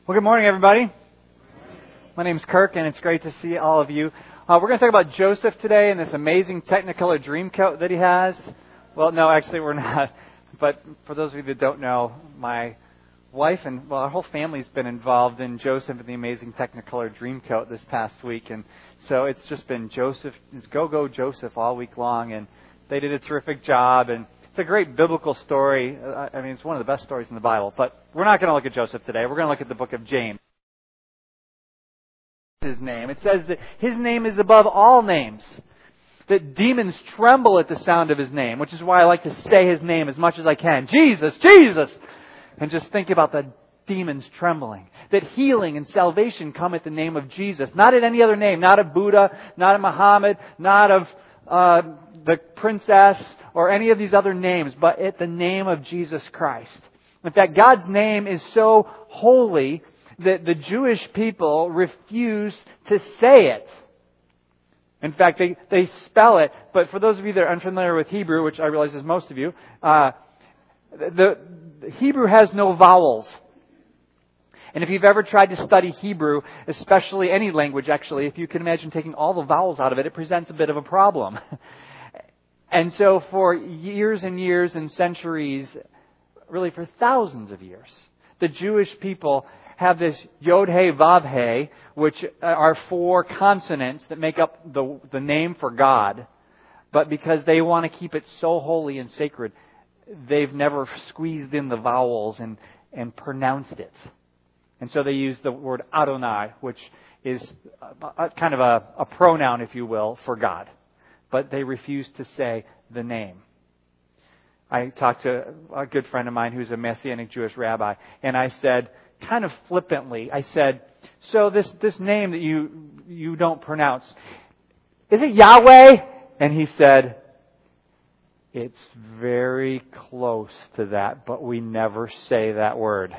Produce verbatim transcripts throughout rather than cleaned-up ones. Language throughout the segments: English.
Well, good morning, everybody. My name's Kirk, and it's great to see all of you. Uh, we're going to talk about Joseph today and this amazing Technicolor Dreamcoat that he has. Well, no, actually, we're not. But for those of you that don't know, my wife and, well, our whole family's been involved in Joseph and the amazing Technicolor Dreamcoat this past week. And so it's just been Joseph, it's Go Go Joseph all week long, and they did a terrific job. And it's a great biblical story. I mean, it's one of the best stories in the Bible. But we're not going to look at Joseph today. We're going to look at the book of James. His name. It says that his name is above all names. That demons tremble at the sound of his name, which is why I like to say his name as much as I can. Jesus, Jesus! And just think about the demons trembling. That healing and salvation come at the name of Jesus. Not at any other name. Not of Buddha, not of Muhammad, not of uh, the princess, or any of these other names, but at the name of Jesus Christ. In fact, God's name is so holy that the Jewish people refuse to say it. In fact, they, they spell it, but for those of you that are unfamiliar with Hebrew, which I realize is most of you, uh, the, the Hebrew has no vowels. And if you've ever tried to study Hebrew, especially any language actually, if you can imagine taking all the vowels out of it, it presents a bit of a problem. And so for years and years and centuries, really for thousands of years, the Jewish people have this Yod-He, Vav-He, which are four consonants that make up the, the name for God. But because they want to keep it so holy and sacred, they've never squeezed in the vowels and, and pronounced it. And so they use the word Adonai, which is a, a, kind of a, a pronoun, if you will, for God. But they refuse to say the name. I talked to a good friend of mine who's a Messianic Jewish rabbi, and I said, kind of flippantly, I said, so this, this name that you you don't pronounce, is it Yahweh? And he said, it's very close to that, but we never say that word.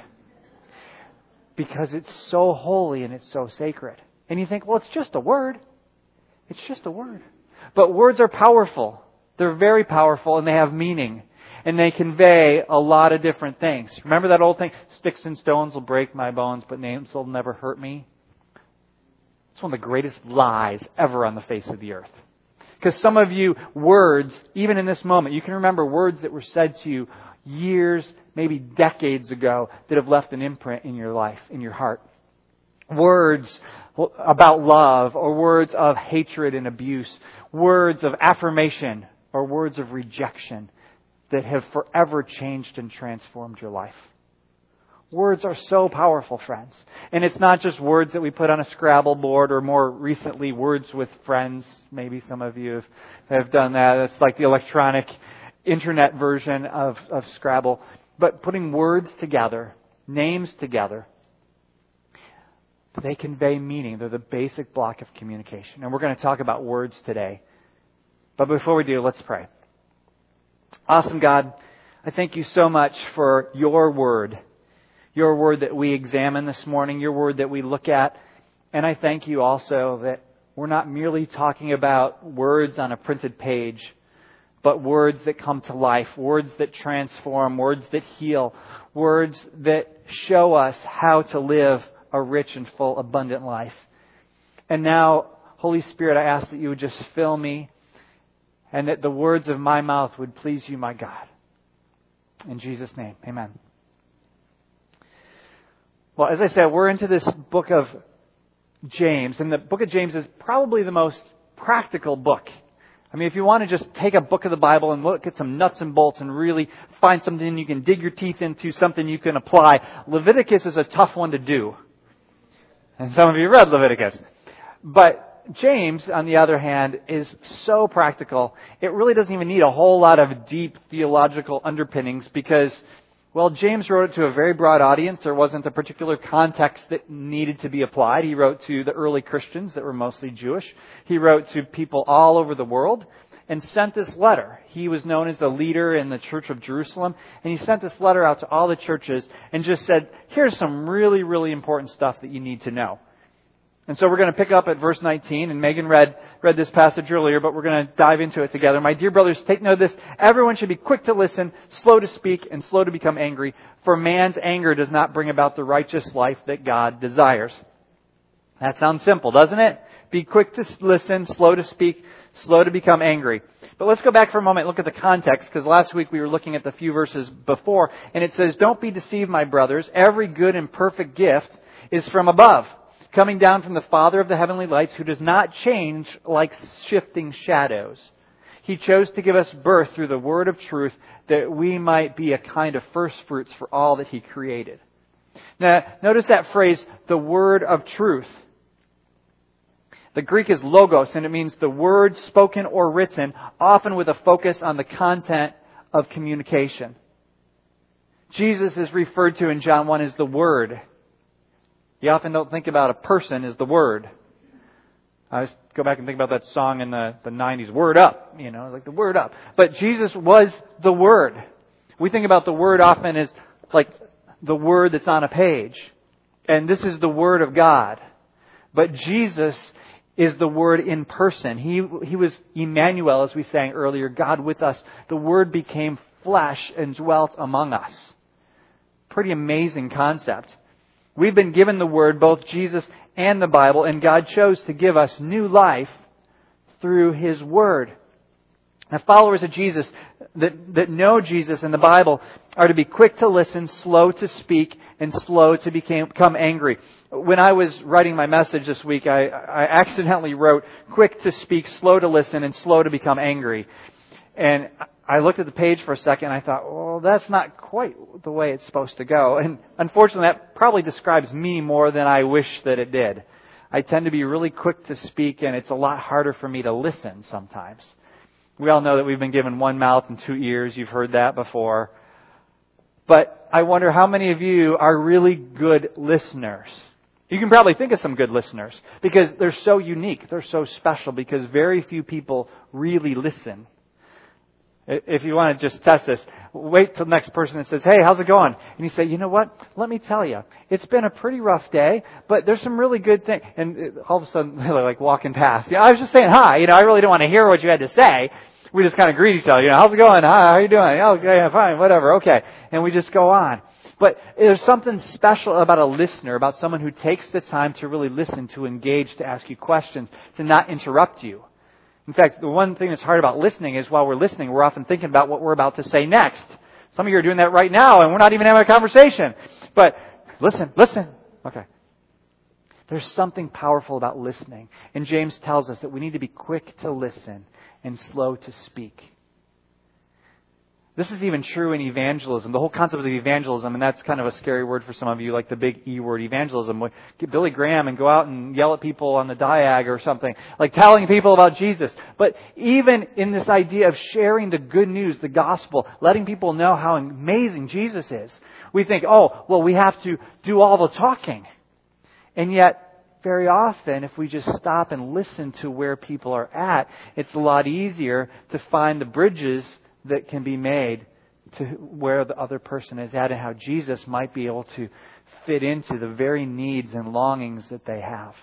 Because it's so holy and it's so sacred. And you think, well, it's just a word. It's just a word. But words are powerful. They're very powerful and they have meaning. And they convey a lot of different things. Remember that old thing? Sticks and stones will break my bones, but names will never hurt me. It's one of the greatest lies ever on the face of the earth. Because some of you, words, even in this moment, you can remember words that were said to you years, maybe decades ago, that have left an imprint in your life, in your heart. Words about love, or words of hatred and abuse, words of affirmation, or words of rejection that have forever changed and transformed your life. Words are so powerful, friends. And it's not just words that we put on a Scrabble board, or more recently, words with friends. Maybe some of you have, have done that. It's like the electronic internet version of, of Scrabble. But putting words together, names together, they convey meaning. They're the basic block of communication. And we're going to talk about words today. But before we do, let's pray. Awesome God, I thank you so much for your word. Your word that we examine this morning. Your word that we look at. And I thank you also that we're not merely talking about words on a printed page, but words that come to life. Words that transform. Words that heal. Words that show us how to live a rich and full, abundant life. And now, Holy Spirit, I ask that you would just fill me and that the words of my mouth would please you, my God. In Jesus' name, amen. Well, as I said, we're into this book of James, and the book of James is probably the most practical book. I mean, if you want to just take a book of the Bible and look at some nuts and bolts and really find something you can dig your teeth into, something you can apply, Leviticus is a tough one to do. And some of you read Leviticus. But James, on the other hand, is so practical. It really doesn't even need a whole lot of deep theological underpinnings because, well, James wrote it to a very broad audience. There wasn't a particular context that needed to be applied. He wrote to the early Christians that were mostly Jewish. He wrote to people all over the world and sent this letter. He was known as the leader in the Church of Jerusalem. And he sent this letter out to all the churches and just said, here's some really, really important stuff that you need to know. And so we're going to pick up at verse nineteen, and Megan read read this passage earlier, but we're going to dive into it together. My dear brothers, take note of this. Everyone should be quick to listen, slow to speak, and slow to become angry. For man's anger does not bring about the righteous life that God desires. That sounds simple, doesn't it? Be quick to listen, slow to speak, slow to become angry. But let's go back for a moment and look at the context, because last week we were looking at the few verses before, and it says, "Don't be deceived, my brothers. Every good and perfect gift is from above, coming down from the Father of the heavenly lights, who does not change like shifting shadows. He chose to give us birth through the word of truth, that we might be a kind of first fruits for all that He created." Now, notice that phrase, the word of truth. The Greek is logos, and it means the word spoken or written, often with a focus on the content of communication. Jesus is referred to in John one as the Word. You often don't think about a person as the Word. I just go back and think about that song in the, the nineties, Word Up, you know, like the Word Up. But Jesus was the Word. We think about the Word often as like the word that's on a page. And this is the Word of God. But Jesus is the Word in person. He, he was Emmanuel, as we sang earlier, God with us. The Word became flesh and dwelt among us. Pretty amazing concept. We've been given the Word, both Jesus and the Bible, and God chose to give us new life through His Word. Now, followers of Jesus that, that know Jesus and the Bible are to be quick to listen, slow to speak, and slow to became, become angry. When I was writing my message this week, I, I accidentally wrote quick to speak, slow to listen, and slow to become angry. And I looked at the page for a second and I thought, well, that's not quite the way it's supposed to go. And unfortunately, that probably describes me more than I wish that it did. I tend to be really quick to speak, and it's a lot harder for me to listen sometimes. We all know that we've been given one mouth and two ears. You've heard that before. But I wonder how many of you are really good listeners. You can probably think of some good listeners because they're so unique. They're so special because very few people really listen. If you want to just test this, wait till the next person that says, "Hey, how's it going?" And you say, "You know what? Let me tell you, it's been a pretty rough day, but there's some really good things." And all of a sudden, they're like walking past. Yeah, I was just saying hi. You know, I really don't want to hear what you had to say. We just kind of greet each other. You know, how's it going? Hi, how are you doing? Oh, okay, yeah, fine, whatever, okay. And we just go on. But there's something special about a listener, about someone who takes the time to really listen, to engage, to ask you questions, to not interrupt you. In fact, the one thing that's hard about listening is while we're listening, we're often thinking about what we're about to say next. Some of you are doing that right now, and we're not even having a conversation. But listen, listen. Okay. There's something powerful about listening. And James tells us that we need to be quick to listen and slow to speak. This is even true in evangelism. The whole concept of evangelism, and that's kind of a scary word for some of you, like the big E word, evangelism. Get Billy Graham and go out and yell at people on the diag or something, like telling people about Jesus. But even in this idea of sharing the good news, the gospel, letting people know how amazing Jesus is, we think, oh, well, we have to do all the talking. And yet, very often, if we just stop and listen to where people are at, it's a lot easier to find the bridges that can be made to where the other person is at and how Jesus might be able to fit into the very needs and longings that they have.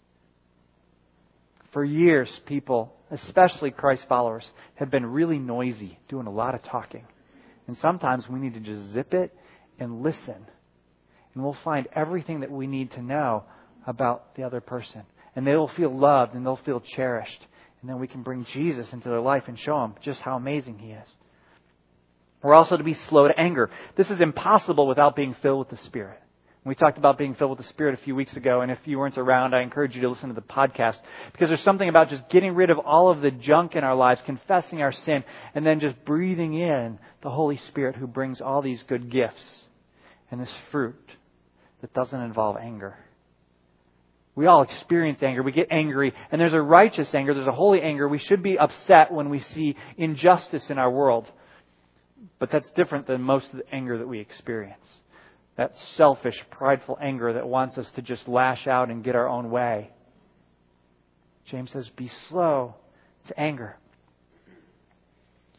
For years, people, especially Christ followers, have been really noisy, doing a lot of talking. And sometimes we need to just zip it and listen. And we'll find everything that we need to know about the other person. And they will feel loved and they'll feel cherished. And then we can bring Jesus into their life and show them just how amazing He is. We're also to be slow to anger. This is impossible without being filled with the Spirit. We talked about being filled with the Spirit a few weeks ago, and if you weren't around, I encourage you to listen to the podcast, because there's something about just getting rid of all of the junk in our lives, confessing our sin, and then just breathing in the Holy Spirit who brings all these good gifts and this fruit that doesn't involve anger. We all experience anger. We get angry. And there's a righteous anger. There's a holy anger. We should be upset when we see injustice in our world. But that's different than most of the anger that we experience. That selfish, prideful anger that wants us to just lash out and get our own way. James says, be slow to anger.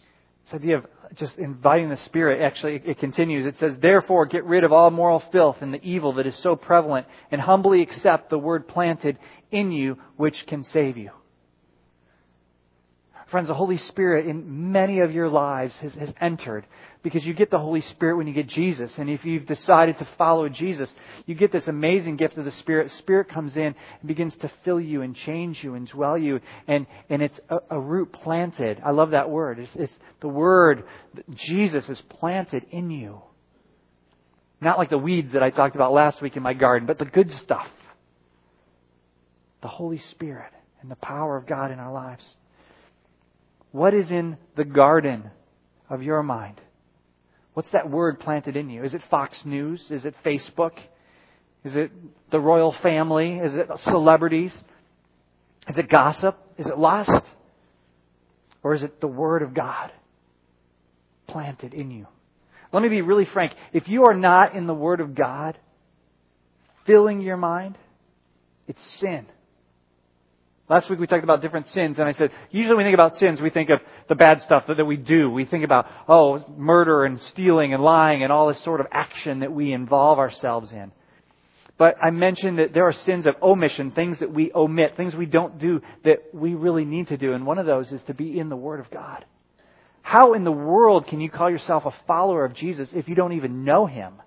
This idea of just inviting the Spirit, actually, it continues. It says, therefore, get rid of all moral filth and the evil that is so prevalent, and humbly accept the word planted in you, which can save you. Friends, the Holy Spirit in many of your lives has, has entered, because you get the Holy Spirit when you get Jesus. And if you've decided to follow Jesus, you get this amazing gift of the Spirit. The Spirit comes in and begins to fill you and change you and dwell you. And, and it's a, a root planted. I love that word. It's, it's the word that Jesus is planted in you. Not like the weeds that I talked about last week in my garden, but the good stuff. The Holy Spirit and the power of God in our lives. What is in the garden of your mind? What's that word planted in you? Is it Fox News? Is it Facebook? Is it the royal family? Is it celebrities? Is it gossip? Is it lust? Or is it the Word of God planted in you? Let me be really frank. If you are not in the Word of God filling your mind, it's sin. Last week we talked about different sins, and I said, usually when we think about sins, we think of the bad stuff that, that we do. We think about, oh, murder and stealing and lying and all this sort of action that we involve ourselves in. But I mentioned that there are sins of omission, things that we omit, things we don't do that we really need to do. And one of those is to be in the Word of God. How in the world can you call yourself a follower of Jesus if you don't even know Him?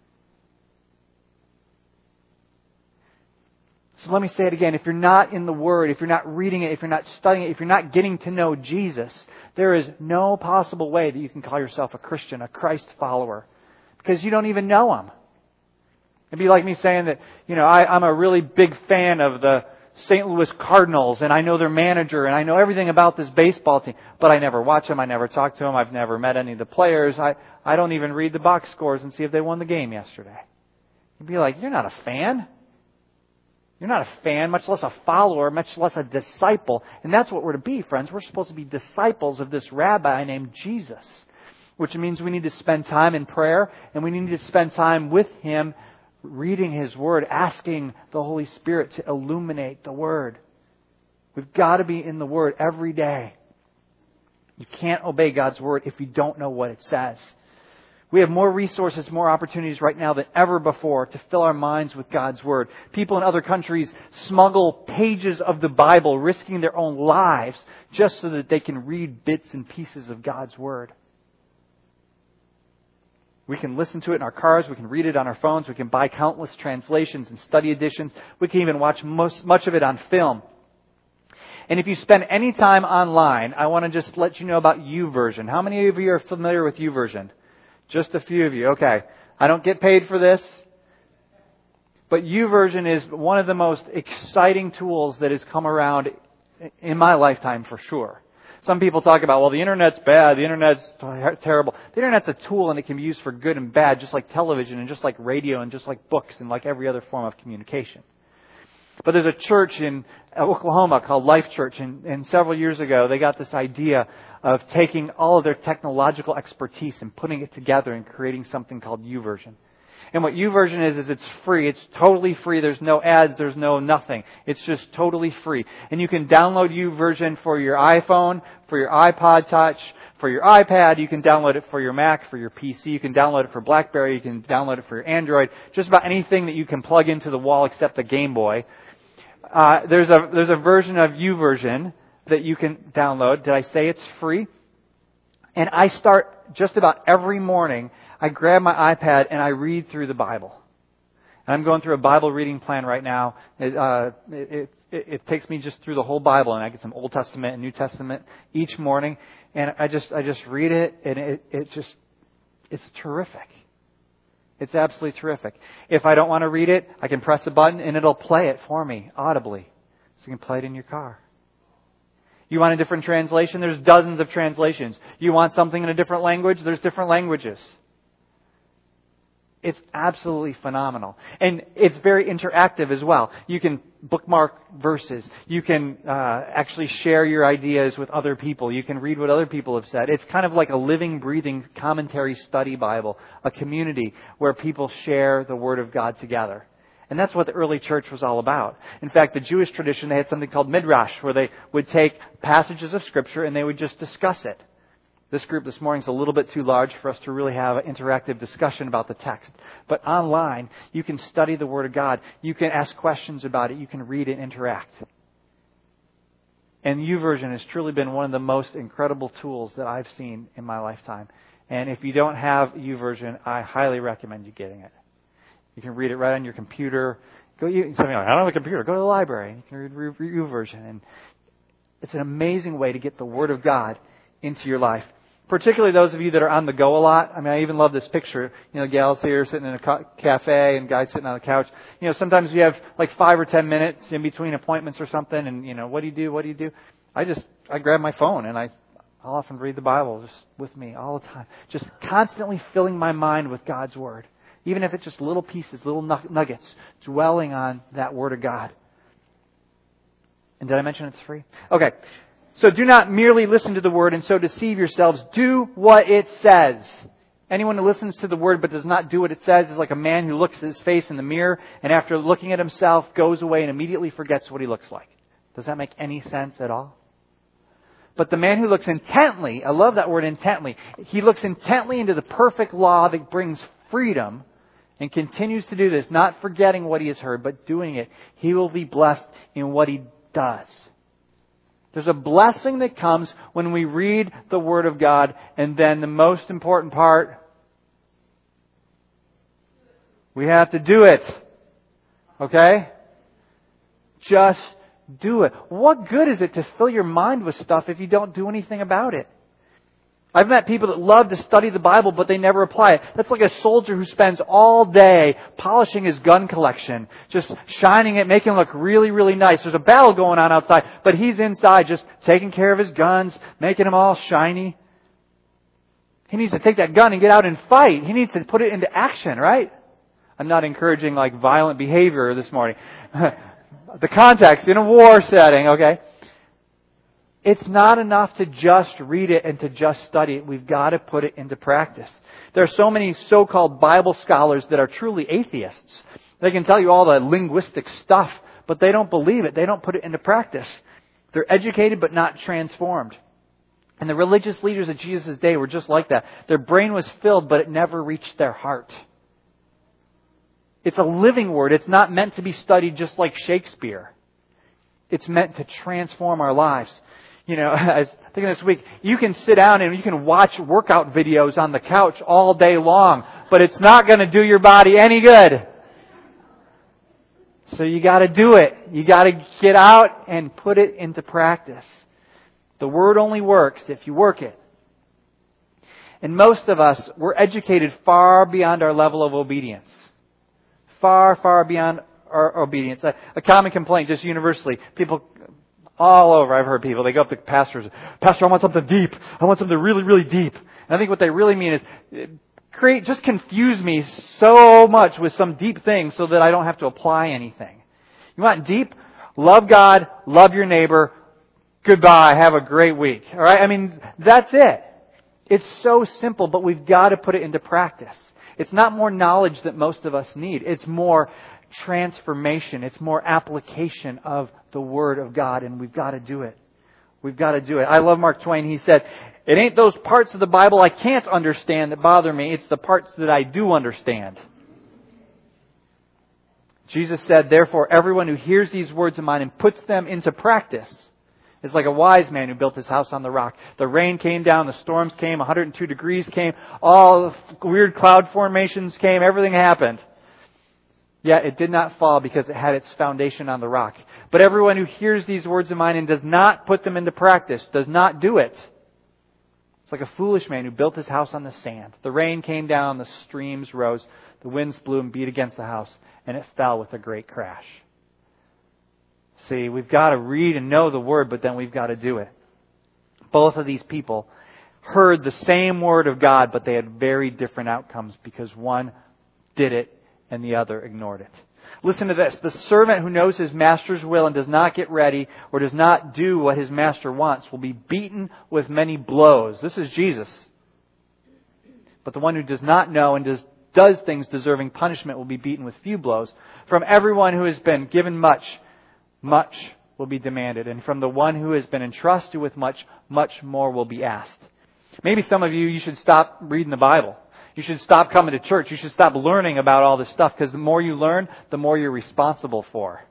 So let me say it again. If you're not in the Word, if you're not reading it, if you're not studying it, if you're not getting to know Jesus, there is no possible way that you can call yourself a Christian, a Christ follower, because you don't even know Him. It'd be like me saying that, you know, I, I'm a really big fan of the Saint Louis Cardinals, and I know their manager, and I know everything about this baseball team, but I never watch them, I never talk to them, I've never met any of the players, I, I don't even read the box scores and see if they won the game yesterday. You'd be like, you're not a fan. You're not a fan, much less a follower, much less a disciple. And that's what we're to be, friends. We're supposed to be disciples of this rabbi named Jesus, which means we need to spend time in prayer, and we need to spend time with Him reading His Word, asking the Holy Spirit to illuminate the Word. We've got to be in the Word every day. You can't obey God's Word if you don't know what it says. We have more resources, more opportunities right now than ever before to fill our minds with God's Word. People in other countries smuggle pages of the Bible, risking their own lives just so that they can read bits and pieces of God's Word. We can listen to it in our cars. We can read it on our phones. We can buy countless translations and study editions. We can even watch most, much of it on film. And if you spend any time online, I want to just let you know about YouVersion. How many of you are familiar with YouVersion? Just a few of you. Okay. I don't get paid for this. But YouVersion is one of the most exciting tools that has come around in my lifetime for sure. Some people talk about, well, the Internet's bad, the Internet's terrible. The Internet's a tool, and it can be used for good and bad, just like television and just like radio and just like books and like every other form of communication. But there's a church in Oklahoma called Life Church, and, and several years ago they got this idea of taking all of their technological expertise and putting it together and creating something called YouVersion. And what YouVersion is, is it's free. It's totally free. There's no ads. There's no nothing. It's just totally free. And you can download YouVersion for your iPhone, for your iPod Touch, for your iPad. You can download it for your Mac, for your P C. You can download it for BlackBerry. You can download it for your Android. Just about anything that you can plug into the wall except the Game Boy. Uh, there's a there's a version of YouVersion that you can download. Did I say it's free? And I start just about every morning. I grab my iPad and I read through the Bible. And I'm going through a Bible reading plan right now. It, uh, it, it, it takes me just through the whole Bible, and I get some Old Testament and New Testament each morning. And I just I just read it, and it, it just it's terrific. It's absolutely terrific. If I don't want to read it, I can press a button and it'll play it for me audibly, so you can play it in your car. You want a different translation? There's dozens of translations. You want something in a different language? There's different languages. It's absolutely phenomenal. And it's very interactive as well. You can bookmark verses. You can uh, actually share your ideas with other people. You can read what other people have said. It's kind of like a living, breathing commentary study Bible, a community where people share the Word of God together. And that's what the early church was all about. In fact, the Jewish tradition, they had something called Midrash, where they would take passages of Scripture and they would just discuss it. This group this morning is a little bit too large for us to really have an interactive discussion about the text. But online, you can study the Word of God. You can ask questions about it. You can read and interact. And YouVersion has truly been one of the most incredible tools that I've seen in my lifetime. And if you don't have YouVersion, I highly recommend you getting it. You can read it right on your computer. Go. You, somebody like, I don't have a computer. Go to the library. You can read, read, read YouVersion. And it's an amazing way to get the Word of God into your life. Particularly those of you that are on the go a lot. I mean, I even love this picture. You know, gals here sitting in a ca- cafe and guys sitting on the couch. You know, sometimes you have like five or ten minutes in between appointments or something. And, you know, what do you do? What do you do? I just, I grab my phone and I, I'll often read the Bible just with me all the time. Just constantly filling my mind with God's Word. Even if it's just little pieces, little nuggets, dwelling on that Word of God. And did I mention it's free? Okay. So do not merely listen to the Word and so deceive yourselves. Do what it says. Anyone who listens to the Word but does not do what it says is like a man who looks at his face in the mirror and after looking at himself goes away and immediately forgets what he looks like. Does that make any sense at all? But the man who looks intently, I love that word intently, he looks intently into the perfect law that brings freedom and continues to do this, not forgetting what he has heard, but doing it. He will be blessed in what he does. There's a blessing that comes when we read the Word of God. And then the most important part, we have to do it. Okay? Just do it. What good is it to fill your mind with stuff if you don't do anything about it? I've met people that love to study the Bible, but they never apply it. That's like a soldier who spends all day polishing his gun collection, just shining it, making it look really, really nice. There's a battle going on outside, but he's inside just taking care of his guns, making them all shiny. He needs to take that gun and get out and fight. He needs to put it into action, right? I'm not encouraging like violent behavior this morning. The context in a war setting, okay? It's not enough to just read it and to just study it. We've got to put it into practice. There are so many so-called Bible scholars that are truly atheists. They can tell you all the linguistic stuff, but they don't believe it. They don't put it into practice. They're educated but not transformed. And the religious leaders of Jesus' day were just like that. Their brain was filled, but it never reached their heart. It's a living word. It's not meant to be studied just like Shakespeare. It's meant to transform our lives. You know, I was thinking this week, you can sit down and you can watch workout videos on the couch all day long, but it's not going to do your body any good. So you got to do it. You got to get out and put it into practice. The Word only works if you work it. And most of us, we're educated far beyond our level of obedience. Far, far beyond our obedience. A, a common complaint, just universally, people all over, I've heard people, they go up to pastors, Pastor, I want something deep. I want something really, really deep. And I think what they really mean is, create, just confuse me so much with some deep thing so that I don't have to apply anything. You want deep? Love God, love your neighbor, goodbye, have a great week. All right? I mean, that's it. It's so simple, but we've got to put it into practice. It's not more knowledge that most of us need. It's more transformation. It's more application of the Word of God, and we've got to do it. We've got to do it. I love Mark Twain. He said, it ain't those parts of the Bible I can't understand that bother me. It's the parts that I do understand. Jesus said, therefore, everyone who hears these words of mine and puts them into practice is like a wise man who built his house on the rock. The rain came down, the storms came, one hundred two degrees came, all the weird cloud formations came, everything happened. Yet it did not fall because it had its foundation on the rock. But everyone who hears these words of mine and does not put them into practice, does not do it, it's like a foolish man who built his house on the sand. The rain came down, the streams rose, the winds blew and beat against the house, and it fell with a great crash. See, we've got to read and know the Word, but then we've got to do it. Both of these people heard the same Word of God, but they had very different outcomes because one did it and the other ignored it. Listen to this. The servant who knows his master's will and does not get ready or does not do what his master wants will be beaten with many blows. This is Jesus. But the one who does not know and does, does things deserving punishment will be beaten with few blows. From everyone who has been given much, much will be demanded. And from the one who has been entrusted with much, much more will be asked. Maybe some of you, you should stop reading the Bible. You should stop coming to church. You should stop learning about all this stuff, because the more you learn, the more you're responsible for.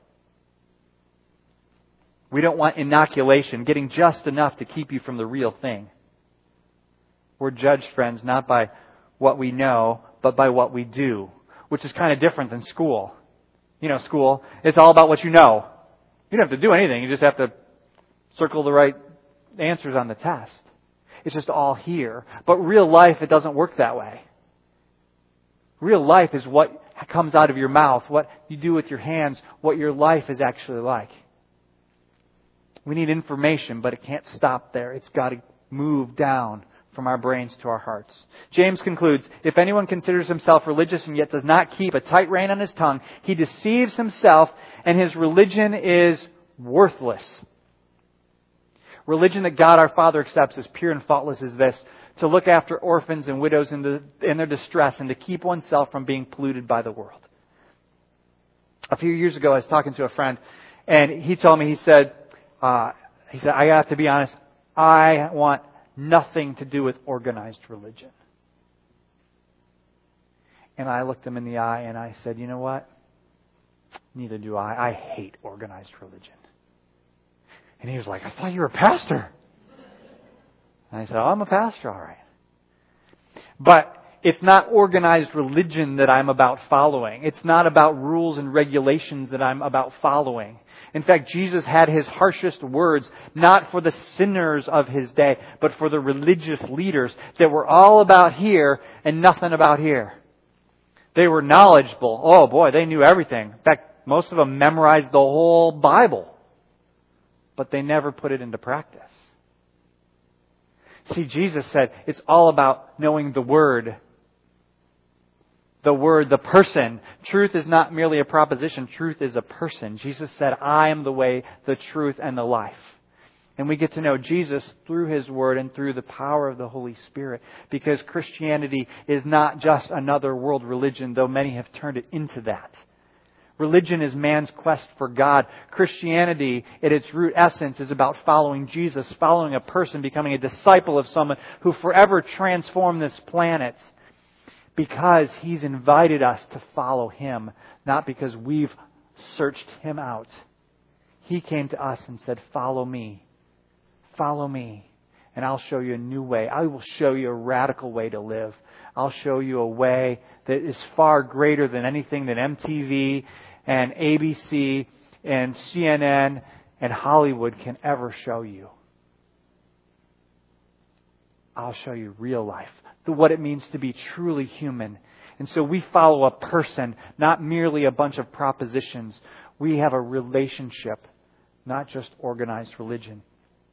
We don't want inoculation, getting just enough to keep you from the real thing. We're judged, friends, not by what we know, but by what we do, which is kind of different than school. You know, school, it's all about what you know. You don't have to do anything. You just have to circle the right answers on the test. It's just all here. But real life, it doesn't work that way. Real life is what comes out of your mouth, what you do with your hands, what your life is actually like. We need information, but it can't stop there. It's got to move down from our brains to our hearts. James concludes, if anyone considers himself religious and yet does not keep a tight rein on his tongue, he deceives himself and his religion is worthless. Religion that God our Father accepts as pure and faultless is this: to look after orphans and widows in, the, in their distress and to keep oneself from being polluted by the world. A few years ago, I was talking to a friend, and he told me, he said, uh, he said, I have to be honest, I want nothing to do with organized religion. And I looked him in the eye and I said, you know what? Neither do I. I hate organized religion. And he was like, I thought you were a pastor. And I said, oh, I'm a pastor, all right. But it's not organized religion that I'm about following. It's not about rules and regulations that I'm about following. In fact, Jesus had His harshest words not for the sinners of His day, but for the religious leaders that were all about here and nothing about here. They were knowledgeable. Oh boy, they knew everything. In fact, most of them memorized the whole Bible. But they never put it into practice. See, Jesus said it's all about knowing the Word. The Word, the person. Truth is not merely a proposition. Truth is a person. Jesus said, I am the way, the truth, and the life. And we get to know Jesus through His Word and through the power of the Holy Spirit. Because Christianity is not just another world religion, though many have turned it into that. Religion is man's quest for God. Christianity, at its root essence, is about following Jesus, following a person, becoming a disciple of someone who forever transformed this planet. Because He's invited us to follow Him, not because we've searched Him out. He came to us and said, follow me. Follow me. And I'll show you a new way. I will show you a radical way to live. I'll show you a way that is far greater than anything that M T V and A B C and C N N and Hollywood can ever show you. I'll show you real life. What it means to be truly human. And so we follow a person, not merely a bunch of propositions. We have a relationship, not just organized religion.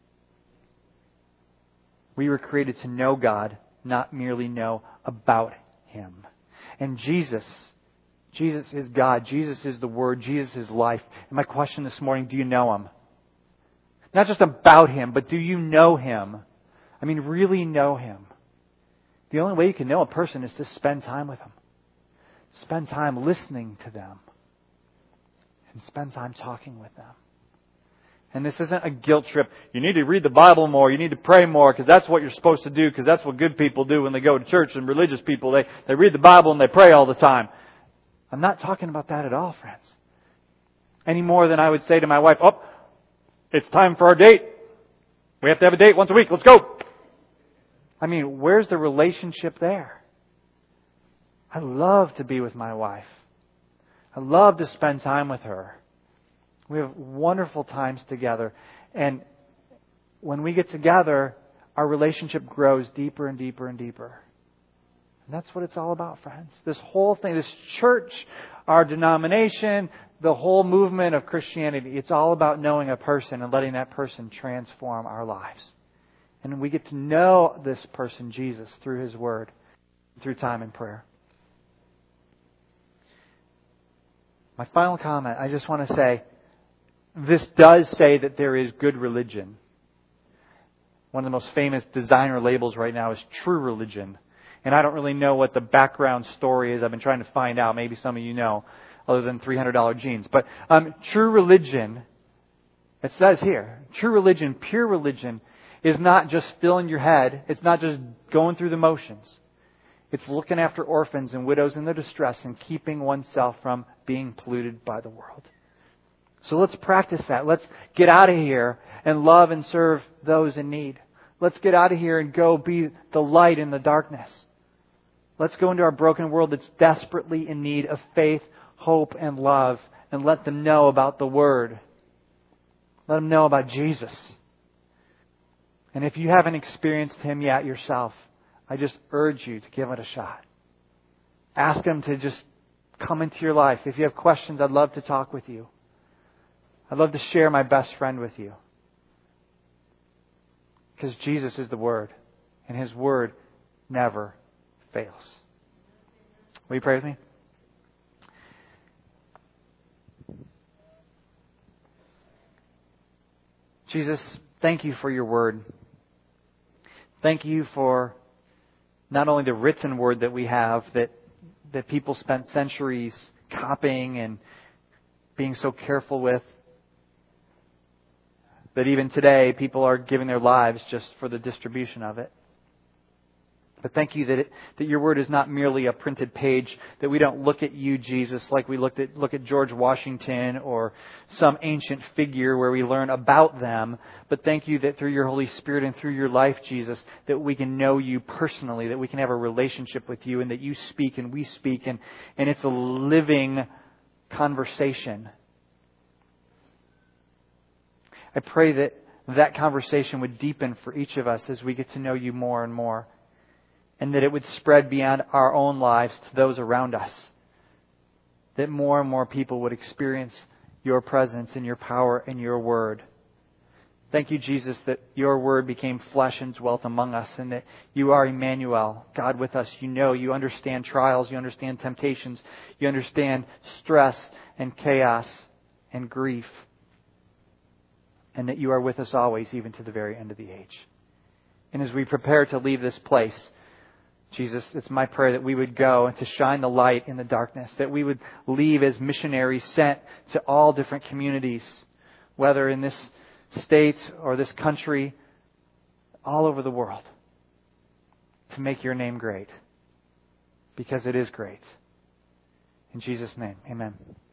We were created to know God, not merely know about Him. And Jesus, Jesus is God. Jesus is the Word. Jesus is life. And my question this morning, do you know Him? Not just about Him, but do you know Him? I mean, really know Him. The only way you can know a person is to spend time with them. Spend time listening to them. And spend time talking with them. And this isn't a guilt trip. You need to read the Bible more. You need to pray more because that's what you're supposed to do, because that's what good people do when they go to church, and religious people, they, they read the Bible and they pray all the time. I'm not talking about that at all, friends. Any more than I would say to my wife, oh, it's time for our date. We have to have a date once a week. Let's go. I mean, where's the relationship there? I love to be with my wife. I love to spend time with her. We have wonderful times together. And when we get together, our relationship grows deeper and deeper and deeper. And that's what it's all about, friends. This whole thing, this church, our denomination, the whole movement of Christianity, it's all about knowing a person and letting that person transform our lives. And we get to know this person, Jesus, through His Word, through time and prayer. My final comment, I just want to say, this does say that there is good religion. One of the most famous designer labels right now is True Religion. And I don't really know what the background story is. I've been trying to find out. Maybe some of you know, other than three hundred dollars jeans. But um, true religion, it says here, true religion, pure religion, is not just filling your head. It's not just going through the motions. It's looking after orphans and widows in their distress and keeping oneself from being polluted by the world. So let's practice that. Let's get out of here and love and serve those in need. Let's get out of here and go be the light in the darkness. Let's go into our broken world that's desperately in need of faith, hope, and love, and let them know about the Word. Let them know about Jesus. And if you haven't experienced Him yet yourself, I just urge you to give it a shot. Ask Him to just come into your life. If you have questions, I'd love to talk with you. I'd love to share my best friend with you. Because Jesus is the Word, and His Word never fails. Will you pray with me? Jesus, thank you for your Word. Thank you for not only the written Word that we have, that, that people spent centuries copying and being so careful with, that even today people are giving their lives just for the distribution of it. But thank you that it, that your Word is not merely a printed page, that we don't look at you, Jesus, like we looked at look at George Washington or some ancient figure where we learn about them. But thank you that through your Holy Spirit and through your life, Jesus, that we can know you personally, that we can have a relationship with you, and that you speak and we speak, and, and it's a living conversation. I pray that that conversation would deepen for each of us as we get to know you more and more. And that it would spread beyond our own lives to those around us. That more and more people would experience your presence and your power and your Word. Thank you, Jesus, that your Word became flesh and dwelt among us, and that you are Emmanuel, God with us. You know, you understand trials, you understand temptations, you understand stress and chaos and grief. And that you are with us always, even to the very end of the age. And as we prepare to leave this place, Jesus, it's my prayer that we would go and to shine the light in the darkness, that we would leave as missionaries sent to all different communities, whether in this state or this country, all over the world, to make your name great, because it is great. In Jesus' name, amen.